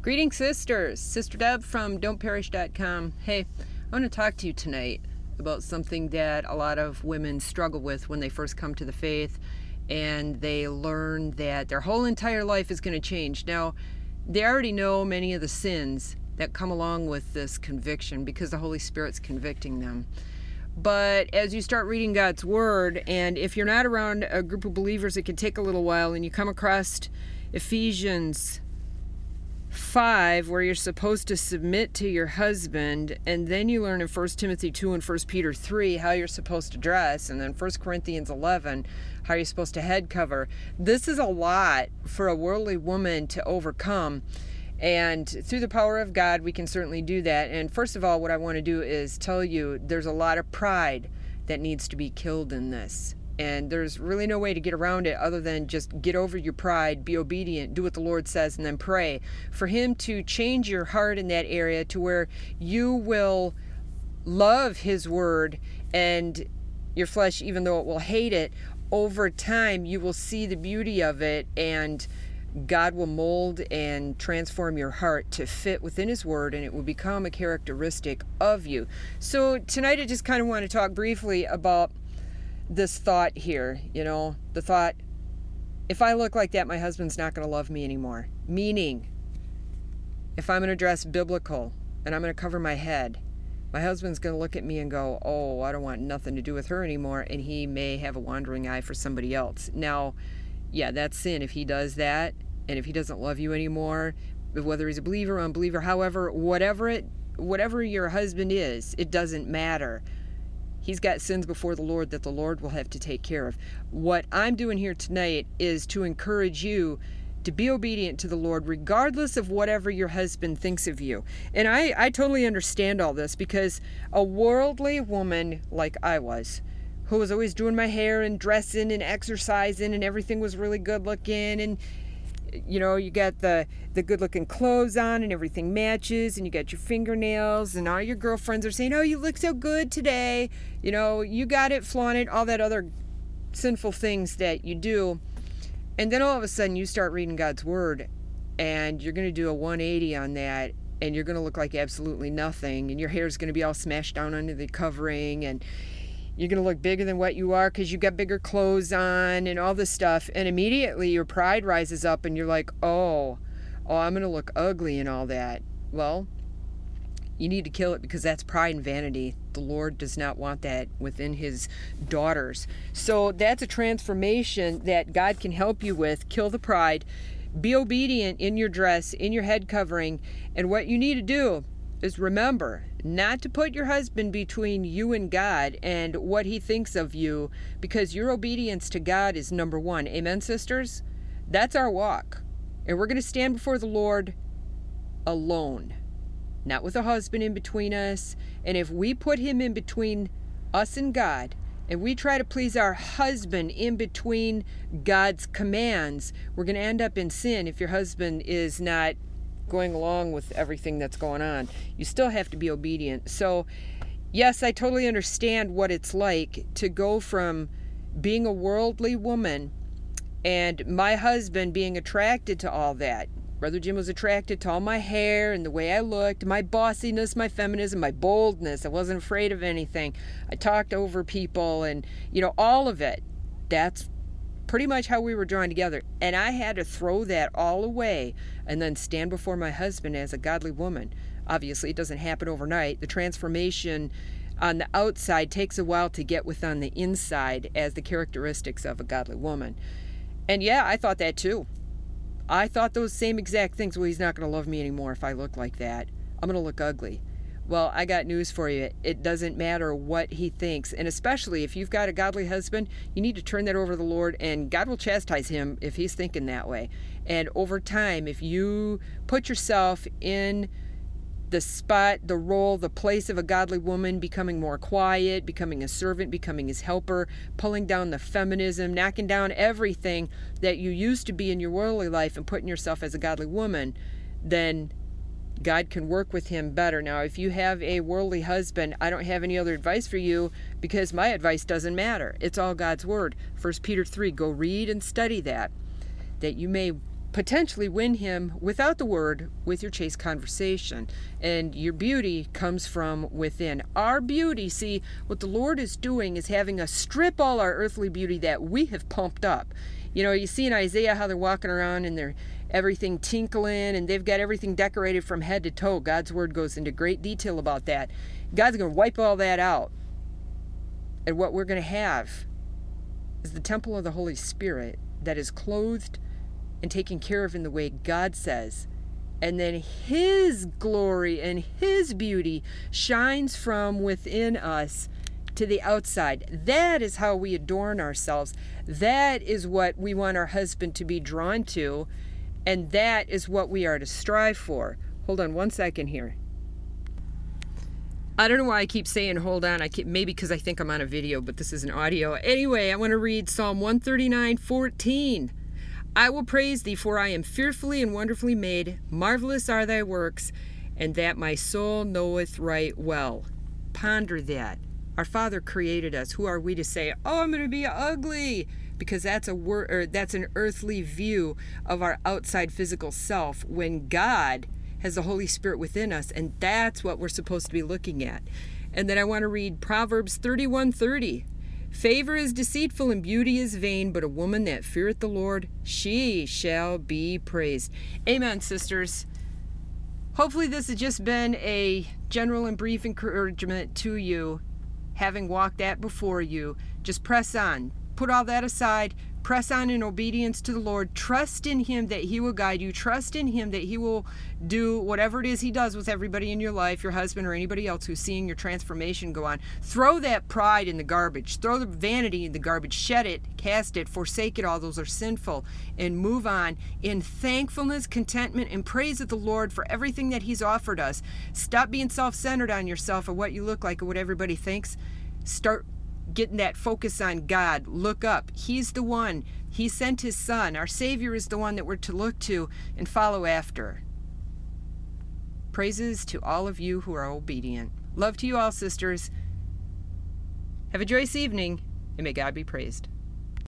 Greetings, sisters. Sister Deb from don'tperish.com. Hey, I want to talk to you tonight about something that a lot of women struggle with when they first come to the faith and they learn that their whole entire life is going to change. Now, they already know many of the sins that come along with this conviction because the Holy Spirit's convicting them. But as you start reading God's Word, and if you're not around a group of believers, it can take a little while, and you come across Ephesians 5, where you're supposed to submit to your husband, and then you learn in 1 Timothy 2 and 1 Peter 3 how you're supposed to dress, and then 1 Corinthians 11 how you're supposed to head cover. This is a lot for a worldly woman to overcome, and through the power of God we can certainly do that. And first of all, what I want to do is tell you there's a lot of pride that needs to be killed in this. And there's really no way to get around it other than just get over your pride, be obedient, do what the Lord says, and then pray for Him to change your heart in that area to where you will love His Word, and your flesh, even though it will hate it, over time you will see the beauty of it, and God will mold and transform your heart to fit within His Word, and it will become a characteristic of you. So tonight I just kind of want to talk briefly about this thought here, the thought, if I look like that, my husband's not going to love me anymore. Meaning, if I'm going to dress biblical and I'm going to cover my head, my husband's going to look at me and go, oh, I don't want nothing to do with her anymore, and he may have a wandering eye for somebody else. Now, yeah, that's sin if he does that, and if he doesn't love you anymore, whether he's a believer or unbeliever, however, whatever your husband is, it doesn't matter. He's got sins before the Lord that the Lord will have to take care of. What I'm doing here tonight is to encourage you to be obedient to the Lord regardless of whatever your husband thinks of you. And I totally understand all this because a worldly woman like I was, who was always doing my hair and dressing and exercising and everything was really good looking, and you got the good looking clothes on and everything matches, and you got your fingernails, and all your girlfriends are saying, oh, you look so good today, you got it, flaunt it, all that other sinful things that you do. And then all of a sudden you start reading God's Word and you're going to do a 180 on that, and you're going to look like absolutely nothing, and your hair is going to be all smashed down under the covering, and you're going to look bigger than what you are because you got bigger clothes on and all this stuff. And immediately your pride rises up and you're like, oh, I'm going to look ugly and all that. Well, you need to kill it because that's pride and vanity. The Lord does not want that within His daughters. So that's a transformation that God can help you with. Kill the pride. Be obedient in your dress, in your head covering. And what you need to do is remember not to put your husband between you and God and what He thinks of you, because your obedience to God is number one. Amen, sisters? That's our walk. And we're going to stand before the Lord alone, not with a husband in between us. And if we put him in between us and God, and we try to please our husband in between God's commands, we're going to end up in sin if your husband is not going along with everything that's going on. You still have to be obedient. So yes, I totally understand what it's like to go from being a worldly woman and my husband being attracted to all that. Brother Jim was attracted to all my hair and the way I looked, my bossiness, my feminism, my boldness. I wasn't afraid of anything. I talked over people and, all of it. That's pretty much how we were drawn together. And I had to throw that all away and then stand before my husband as a godly woman. Obviously, it doesn't happen overnight. The transformation on the outside takes a while to get within the inside as the characteristics of a godly woman. And yeah, I thought that too. I thought those same exact things. Well, he's not going to love me anymore if I look like that. I'm going to look ugly. Well, I got news for you. It doesn't matter what he thinks. And especially if you've got a godly husband, you need to turn that over to the Lord, and God will chastise him if he's thinking that way. And over time, if you put yourself in the spot, the role, the place of a godly woman, becoming more quiet, becoming a servant, becoming his helper, pulling down the feminism, knocking down everything that you used to be in your worldly life and putting yourself as a godly woman, then God can work with him better. Now, if you have a worldly husband, I don't have any other advice for you because my advice doesn't matter. It's all God's Word. 1 Peter 3, go read and study that you may potentially win him without the word with your chaste conversation. And your beauty comes from within. Our beauty, see, what the Lord is doing is having us strip all our earthly beauty that we have pumped up. You see in Isaiah how they're walking around and they're everything tinkling and they've got everything decorated from head to toe. God's word goes into great detail about that. God's going to wipe all that out. And what we're going to have is the temple of the Holy Spirit that is clothed and taken care of in the way God says. And then his glory and his beauty shines from within us to the outside. That is how we adorn ourselves. That is what we want our husband to be drawn to. And that is what we are to strive for. Hold on one second here. I don't know why I keep saying hold on. Maybe because I think I'm on a video, but this is an audio. Anyway, I want to read Psalm 139:14. I will praise thee, for I am fearfully and wonderfully made. Marvelous are thy works, and that my soul knoweth right well. Ponder that. Our Father created us. Who are we to say, oh, I'm going to be ugly? Because that's that's an earthly view of our outside physical self, when God has the Holy Spirit within us, and that's what we're supposed to be looking at. And then I want to read Proverbs 31:30. Favor is deceitful and beauty is vain, but a woman that feareth the Lord, she shall be praised. Amen, sisters. Hopefully this has just been a general and brief encouragement to you, having walked that before you. Just press on. Put all that aside. Press on in obedience to the Lord. Trust in him that he will guide you. Trust in him that he will do whatever it is he does with everybody in your life, your husband or anybody else who's seeing your transformation go on. Throw that pride in the garbage. Throw the vanity in the garbage. Shed it, cast it, forsake it all. Those are sinful. And move on in thankfulness, contentment, and praise of the Lord for everything that he's offered us. Stop being self-centered on yourself or what you look like or what everybody thinks. Start getting that focus on God. Look up. He's the one. He sent his son. Our Savior is the one that we're to look to and follow after. Praises to all of you who are obedient. Love to you all, sisters. Have a joyous evening, and may God be praised.